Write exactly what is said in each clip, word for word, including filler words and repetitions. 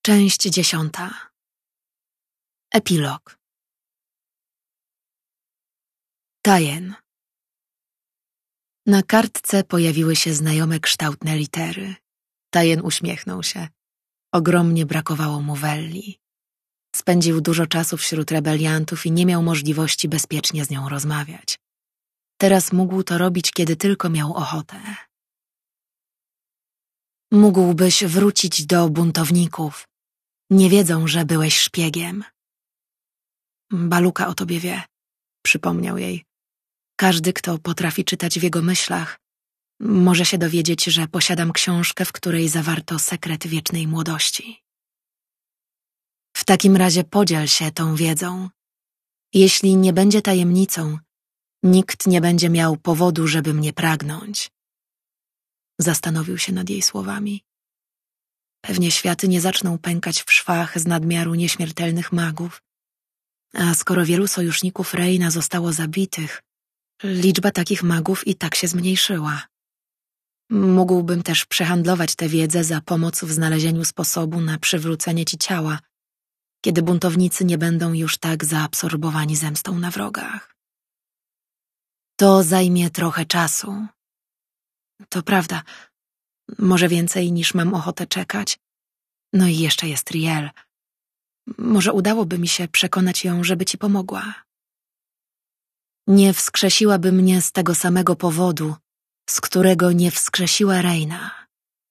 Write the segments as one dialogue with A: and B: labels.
A: Część dziesiąta. Epilog. Tajen. Na kartce pojawiły się znajome kształtne litery. Tajen uśmiechnął się. Ogromnie brakowało mu Welli. Spędził dużo czasu wśród rebeliantów i nie miał możliwości bezpiecznie z nią rozmawiać. Teraz mógł to robić, kiedy tylko miał ochotę. Mógłbyś wrócić do buntowników. Nie wiedzą, że byłeś szpiegiem. Baluka o tobie wie, przypomniał jej. Każdy, kto potrafi czytać w jego myślach, może się dowiedzieć, że posiadam książkę, w której zawarto sekret wiecznej młodości. W takim razie podziel się tą wiedzą. Jeśli nie będzie tajemnicą, nikt nie będzie miał powodu, żeby mnie pragnąć. Zastanowił się nad jej słowami. Pewnie światy nie zaczną pękać w szwach z nadmiaru nieśmiertelnych magów. A skoro wielu sojuszników Reyna zostało zabitych, liczba takich magów i tak się zmniejszyła. Mógłbym też przehandlować tę wiedzę za pomoc w znalezieniu sposobu na przywrócenie ci ciała, kiedy buntownicy nie będą już tak zaabsorbowani zemstą na wrogach. To zajmie trochę czasu. To prawda, może więcej niż mam ochotę czekać. No i jeszcze jest Riel. Może udałoby mi się przekonać ją, żeby ci pomogła. Nie wskrzesiłaby mnie z tego samego powodu, z którego nie wskrzesiła Reyna.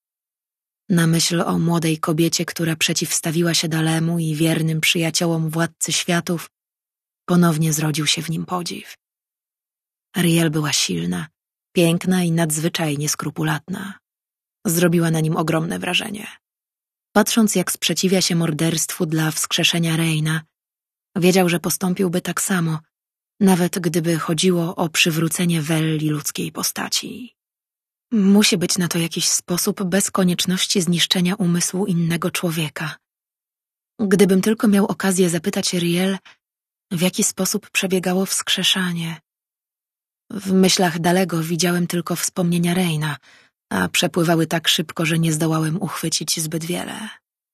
A: Na myśl o młodej kobiecie, która przeciwstawiła się Dalemu i wiernym przyjaciołom władcy światów, ponownie zrodził się w nim podziw. Riel była silna, piękna i nadzwyczajnie skrupulatna. Zrobiła na nim ogromne wrażenie. Patrząc, jak sprzeciwia się morderstwu dla wskrzeszenia Reyna, wiedział, że postąpiłby tak samo, nawet gdyby chodziło o przywrócenie Welli ludzkiej postaci. Musi być na to jakiś sposób bez konieczności zniszczenia umysłu innego człowieka. Gdybym tylko miał okazję zapytać Riel, w jaki sposób przebiegało wskrzeszanie. W myślach Dalego widziałem tylko wspomnienia Reyna, a przepływały tak szybko, że nie zdołałem uchwycić zbyt wiele.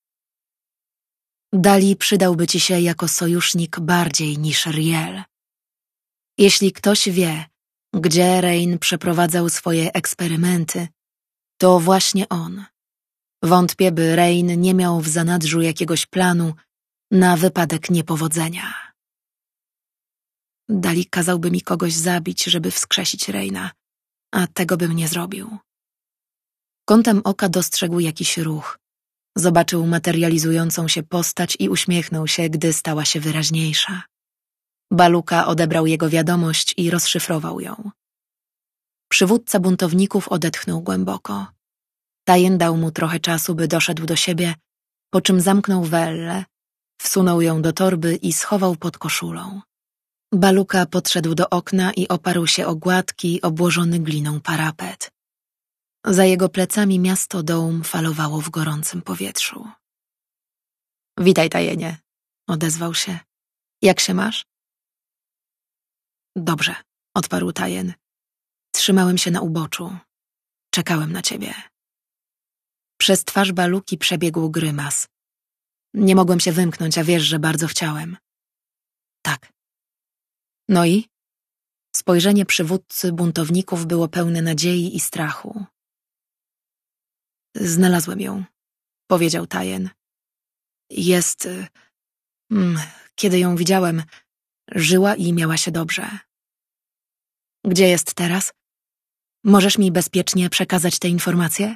A: Dali przydałby ci się jako sojusznik bardziej niż Riel. Jeśli ktoś wie, gdzie Reyn przeprowadzał swoje eksperymenty, to właśnie on. Wątpię, by Reyn nie miał w zanadrzu jakiegoś planu na wypadek niepowodzenia. Dali kazałby mi kogoś zabić, żeby wskrzesić Reyna, a tego bym nie zrobił. Kątem oka dostrzegł jakiś ruch. Zobaczył materializującą się postać i uśmiechnął się, gdy stała się wyraźniejsza. Baluka odebrał jego wiadomość i rozszyfrował ją. Przywódca buntowników odetchnął głęboko. Tajen dał mu trochę czasu, by doszedł do siebie, po czym zamknął Wellę, wsunął ją do torby i schował pod koszulą. Baluka podszedł do okna i oparł się o gładki, obłożony gliną parapet. Za jego plecami miasto Dołm falowało w gorącym powietrzu. Witaj, Tajenie, odezwał się. Jak się masz? Dobrze, odparł Tajen. Trzymałem się na uboczu. Czekałem na ciebie. Przez twarz Baluki przebiegł grymas. Nie mogłem się wymknąć, a wiesz, że bardzo chciałem. Tak. No i? Spojrzenie przywódcy buntowników było pełne nadziei i strachu. Znalazłem ją, powiedział Tajen. Jest... Hmm, kiedy ją widziałem, żyła i miała się dobrze. Gdzie jest teraz? Możesz mi bezpiecznie przekazać te informacje?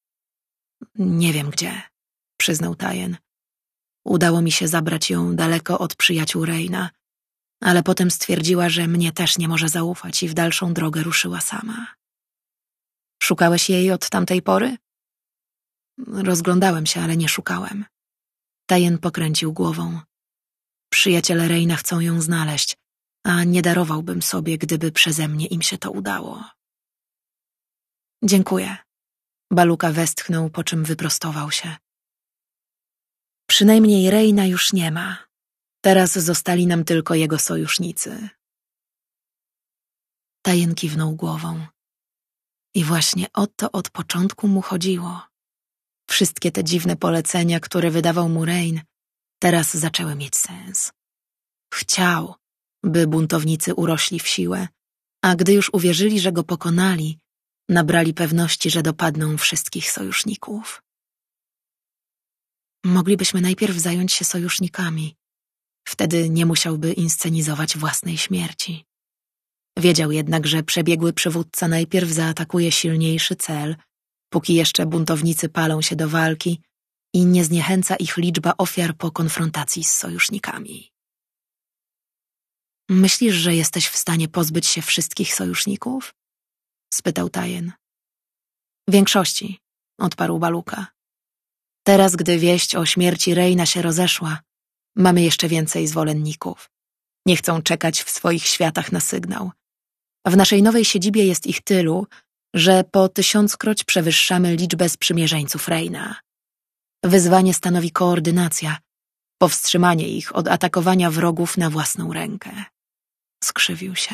A: Nie wiem gdzie, przyznał Tajen. Udało mi się zabrać ją daleko od przyjaciół Reyna, ale potem stwierdziła, że mnie też nie może zaufać i w dalszą drogę ruszyła sama. Szukałeś jej od tamtej pory? Rozglądałem się, ale nie szukałem. Tajen pokręcił głową. Przyjaciele Reyna chcą ją znaleźć, a nie darowałbym sobie, gdyby przeze mnie im się to udało. Dziękuję. Baluka westchnął, po czym wyprostował się. Przynajmniej Reyna już nie ma. Teraz zostali nam tylko jego sojusznicy. Tajen kiwnął głową. I właśnie o to od początku mu chodziło. Wszystkie te dziwne polecenia, które wydawał mu Rain, teraz zaczęły mieć sens. Chciał, by buntownicy urośli w siłę, a gdy już uwierzyli, że go pokonali, nabrali pewności, że dopadną wszystkich sojuszników. Moglibyśmy najpierw zająć się sojusznikami. Wtedy nie musiałby inscenizować własnej śmierci. Wiedział jednak, że przebiegły przywódca najpierw zaatakuje silniejszy cel, póki jeszcze buntownicy palą się do walki i nie zniechęca ich liczba ofiar po konfrontacji z sojusznikami. Myślisz, że jesteś w stanie pozbyć się wszystkich sojuszników? Spytał Tajen. Większości, odparł Baluka. Teraz, gdy wieść o śmierci Reina się rozeszła, mamy jeszcze więcej zwolenników. Nie chcą czekać w swoich światach na sygnał. W naszej nowej siedzibie jest ich tylu, że po tysiąckroć przewyższamy liczbę sprzymierzeńców Reina. Wyzwanie stanowi koordynacja, powstrzymanie ich od atakowania wrogów na własną rękę. Skrzywił się.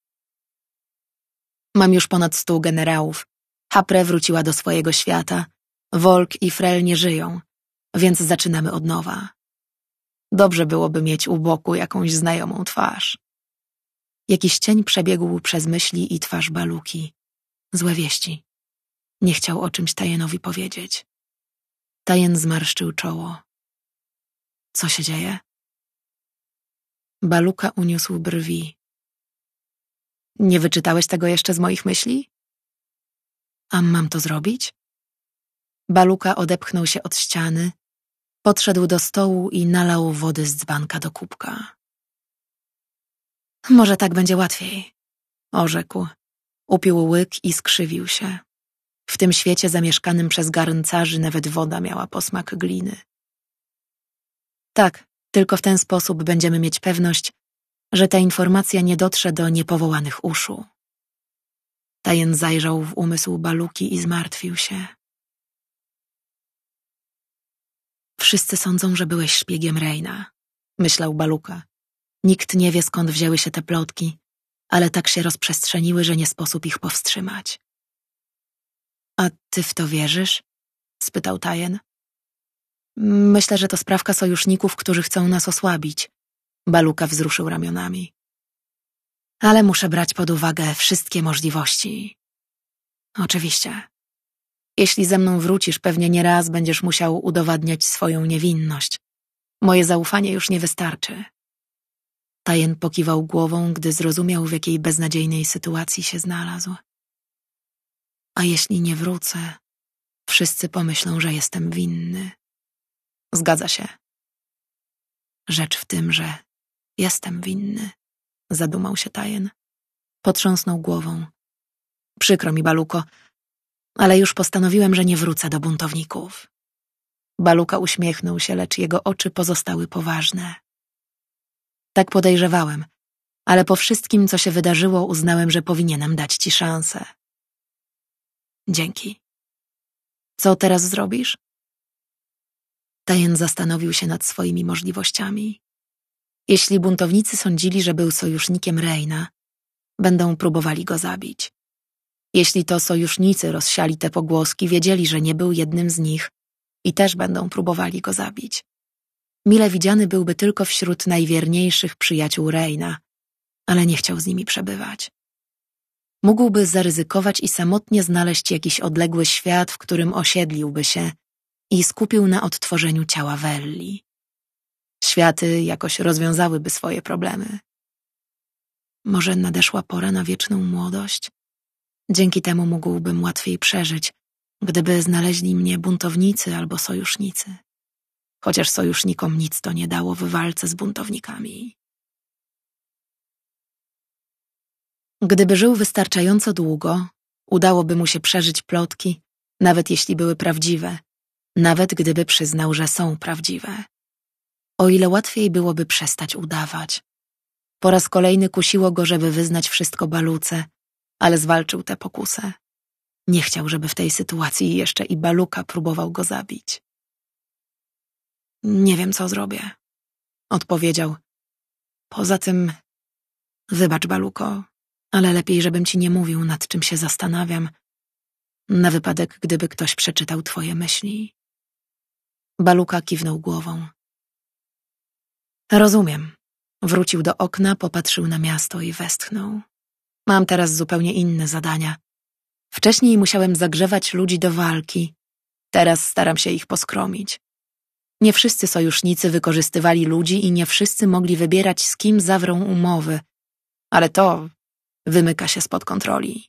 A: Mam już ponad stu generałów. Hapre wróciła do swojego świata. Volk i Frel nie żyją, więc zaczynamy od nowa. Dobrze byłoby mieć u boku jakąś znajomą twarz. Jakiś cień przebiegł przez myśli i twarz Baluki. Złe wieści. Nie chciał o czymś Tajenowi powiedzieć. Tajen zmarszczył czoło. Co się dzieje? Baluka uniósł brwi. Nie wyczytałeś tego jeszcze z moich myśli? A mam to zrobić? Baluka odepchnął się od ściany, podszedł do stołu i nalał wody z dzbanka do kubka. Może tak będzie łatwiej, orzekł. Upił łyk i skrzywił się. W tym świecie zamieszkanym przez garncarzy nawet woda miała posmak gliny. Tak, tylko w ten sposób będziemy mieć pewność, że ta informacja nie dotrze do niepowołanych uszu. Tajen zajrzał w umysł Baluki i zmartwił się. Wszyscy sądzą, że byłeś szpiegiem Reina, myślał Baluka. Nikt nie wie, skąd wzięły się te plotki, ale tak się rozprzestrzeniły, że nie sposób ich powstrzymać. A ty w to wierzysz? Spytał Tajen. Myślę, że to sprawka sojuszników, którzy chcą nas osłabić. Baluka wzruszył ramionami. Ale muszę brać pod uwagę wszystkie możliwości. Oczywiście. Jeśli ze mną wrócisz, pewnie nie raz będziesz musiał udowadniać swoją niewinność. Moje zaufanie już nie wystarczy. Tajen pokiwał głową, gdy zrozumiał, w jakiej beznadziejnej sytuacji się znalazł. A jeśli nie wrócę, wszyscy pomyślą, że jestem winny. Zgadza się. Rzecz w tym, że jestem winny, zadumał się Tajen. Potrząsnął głową. Przykro mi, Baluko, ale już postanowiłem, że nie wrócę do buntowników. Baluka uśmiechnął się, lecz jego oczy pozostały poważne. Tak podejrzewałem, ale po wszystkim, co się wydarzyło, uznałem, że powinienem dać ci szansę. Dzięki. Co teraz zrobisz? Tajen zastanowił się nad swoimi możliwościami. Jeśli buntownicy sądzili, że był sojusznikiem Reina, będą próbowali go zabić. Jeśli to sojusznicy rozsiali te pogłoski, wiedzieli, że nie był jednym z nich i też będą próbowali go zabić. Mile widziany byłby tylko wśród najwierniejszych przyjaciół Reina, ale nie chciał z nimi przebywać. Mógłby zaryzykować i samotnie znaleźć jakiś odległy świat, w którym osiedliłby się i skupił na odtworzeniu ciała Welli. Światy jakoś rozwiązałyby swoje problemy. Może nadeszła pora na wieczną młodość? Dzięki temu mógłbym łatwiej przeżyć, gdyby znaleźli mnie buntownicy albo sojusznicy. Chociaż sojusznikom nic to nie dało w walce z buntownikami. Gdyby żył wystarczająco długo, udałoby mu się przeżyć plotki, nawet jeśli były prawdziwe, nawet gdyby przyznał, że są prawdziwe. O ile łatwiej byłoby przestać udawać. Po raz kolejny kusiło go, żeby wyznać wszystko Baluce, ale zwalczył tę pokusę. Nie chciał, żeby w tej sytuacji jeszcze i Baluka próbował go zabić. Nie wiem, co zrobię, odpowiedział. Poza tym, wybacz, Baluko, ale lepiej, żebym ci nie mówił, nad czym się zastanawiam, na wypadek, gdyby ktoś przeczytał twoje myśli. Baluka kiwnął głową. Rozumiem. Wrócił do okna, popatrzył na miasto i westchnął. Mam teraz zupełnie inne zadania. Wcześniej musiałem zagrzewać ludzi do walki. Teraz staram się ich poskromić. Nie wszyscy sojusznicy wykorzystywali ludzi i nie wszyscy mogli wybierać, z kim zawrą umowy. Ale to wymyka się spod kontroli.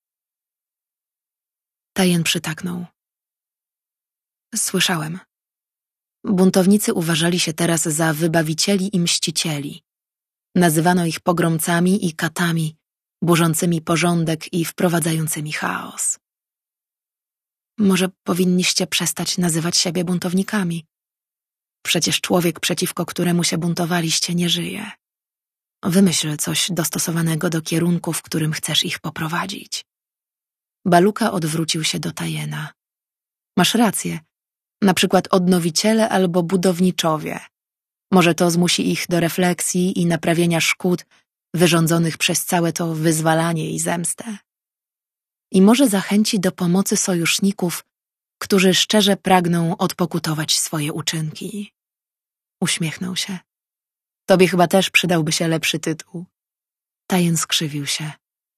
A: Tajen przytaknął. Słyszałem. Buntownicy uważali się teraz za wybawicieli i mścicieli. Nazywano ich pogromcami i katami, burzącymi porządek i wprowadzającymi chaos. Może powinniście przestać nazywać siebie buntownikami? Przecież człowiek, przeciwko któremu się buntowaliście, nie żyje. Wymyśl coś dostosowanego do kierunku, w którym chcesz ich poprowadzić. Baluka odwrócił się do Tajena. Masz rację. Na przykład odnowiciele albo budowniczowie. Może to zmusi ich do refleksji i naprawienia szkód wyrządzonych przez całe to wyzwalanie i zemstę. I może zachęci do pomocy sojuszników, którzy szczerze pragną odpokutować swoje uczynki. Uśmiechnął się. Tobie chyba też przydałby się lepszy tytuł. Tajen skrzywił się.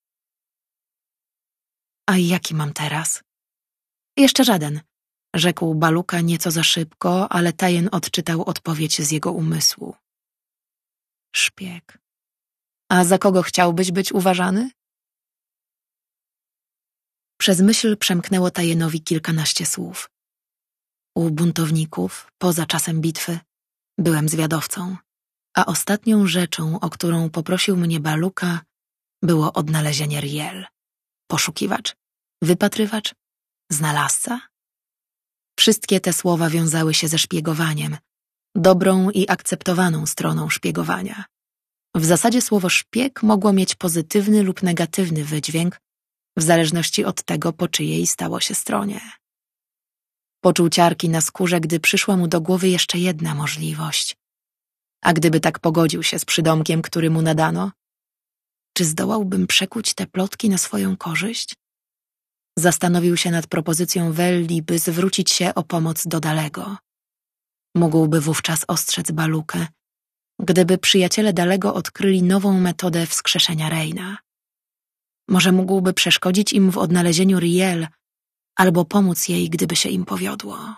A: A jaki mam teraz? Jeszcze żaden, rzekł Baluka nieco za szybko, ale Tajen odczytał odpowiedź z jego umysłu. Szpieg. A za kogo chciałbyś być uważany? Przez myśl przemknęło Tajenowi kilkanaście słów. U buntowników, poza czasem bitwy, byłem zwiadowcą, a ostatnią rzeczą, o którą poprosił mnie Baluka, było odnalezienie Riel. Poszukiwacz, wypatrywacz, znalazca? Wszystkie te słowa wiązały się ze szpiegowaniem, dobrą i akceptowaną stroną szpiegowania. W zasadzie słowo szpieg mogło mieć pozytywny lub negatywny wydźwięk, w zależności od tego, po czyjej stało się stronie. Poczuł ciarki na skórze, gdy przyszła mu do głowy jeszcze jedna możliwość. A gdyby tak pogodził się z przydomkiem, który mu nadano, czy zdołałbym przekuć te plotki na swoją korzyść? Zastanowił się nad propozycją Welli, by zwrócić się o pomoc do Dalego. Mógłby wówczas ostrzec Balukę, gdyby przyjaciele Dalego odkryli nową metodę wskrzeszenia Reina. Może mógłby przeszkodzić im w odnalezieniu Riel albo pomóc jej, gdyby się im powiodło.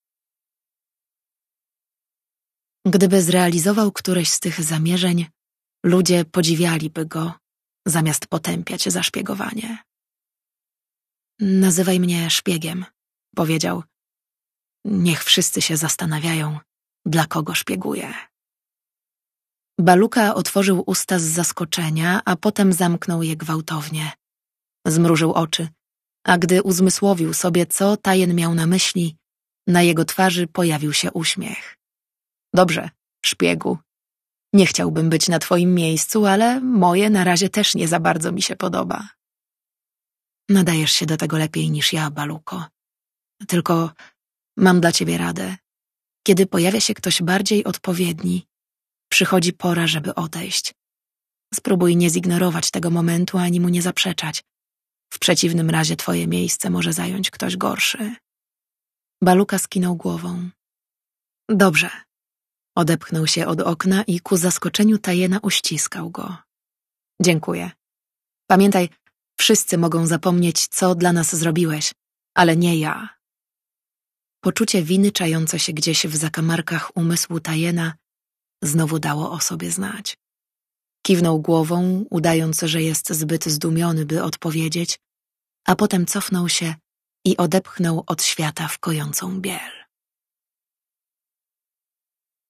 A: Gdyby zrealizował któreś z tych zamierzeń, ludzie podziwialiby go, zamiast potępiać za szpiegowanie. Nazywaj mnie szpiegiem, powiedział. Niech wszyscy się zastanawiają, dla kogo szpieguję. Baluka otworzył usta z zaskoczenia, a potem zamknął je gwałtownie. Zmrużył oczy, a gdy uzmysłowił sobie, co Tajen miał na myśli, na jego twarzy pojawił się uśmiech. Dobrze, szpiegu. Nie chciałbym być na twoim miejscu, ale moje na razie też nie za bardzo mi się podoba. Nadajesz się do tego lepiej niż ja, Baluko. Tylko mam dla ciebie radę. Kiedy pojawia się ktoś bardziej odpowiedni, przychodzi pora, żeby odejść. Spróbuj nie zignorować tego momentu, ani mu nie zaprzeczać. W przeciwnym razie twoje miejsce może zająć ktoś gorszy. Baluka skinął głową. Dobrze. Odepchnął się od okna i ku zaskoczeniu Tajena uściskał go. Dziękuję. Pamiętaj, wszyscy mogą zapomnieć, co dla nas zrobiłeś, ale nie ja. Poczucie winy czające się gdzieś w zakamarkach umysłu Tajena znowu dało o sobie znać. Kiwnął głową, udając, że jest zbyt zdumiony, by odpowiedzieć, a potem cofnął się i odepchnął od świata w kojącą biel.